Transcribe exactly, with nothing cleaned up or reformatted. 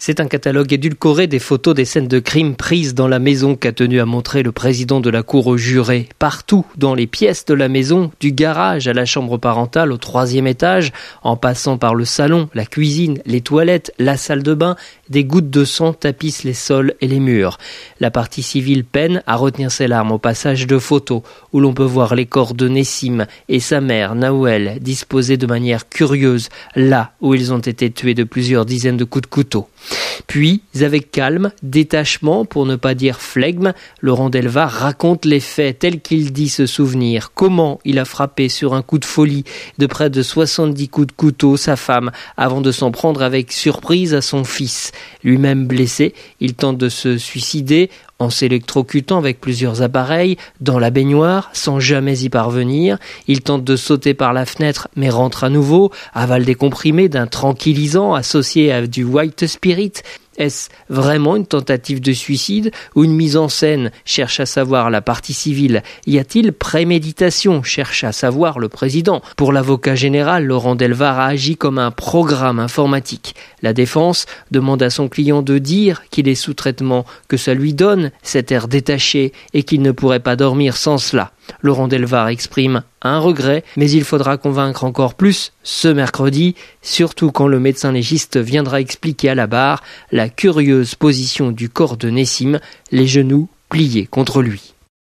C'est un catalogue édulcoré des photos des scènes de crime prises dans la maison qu'a tenu à montrer le président de la cour aux jurés. Partout, dans les pièces de la maison, du garage à la chambre parentale au troisième étage, en passant par le salon, la cuisine, les toilettes, la salle de bain, des gouttes de sang tapissent les sols et les murs. La partie civile peine à retenir ses larmes au passage de photos où l'on peut voir les corps de Nessim et sa mère, Naouel, disposés de manière curieuse, là où ils ont été tués de plusieurs dizaines de coups de couteau. Puis, avec calme, détachement, pour ne pas dire flegme, Laurent Delvar raconte les faits tels qu'il dit se souvenir. Comment il a frappé sur un coup de folie de près de soixante-dix coups de couteau sa femme avant de s'en prendre avec surprise à son fils. Lui-même blessé, il tente de se suicider en s'électrocutant avec plusieurs appareils dans la baignoire sans jamais y parvenir. Il tente de sauter par la fenêtre mais rentre à nouveau, avale des comprimés d'un tranquillisant associé à du white spirit. Est-ce vraiment une tentative de suicide ou une mise en scène? Cherche à savoir la partie civile. Y a-t-il préméditation? Cherche à savoir le président. Pour l'avocat général, Laurent Delvar a agi comme un programme informatique. La défense demande à son client de dire qu'il est sous traitement, que ça lui donne cet air détaché et qu'il ne pourrait pas dormir sans cela. Laurent Delvar exprime un regret, mais il faudra convaincre encore plus ce mercredi, surtout quand le médecin légiste viendra expliquer à la barre la curieuse position du corps de Nessim, les genoux pliés contre lui.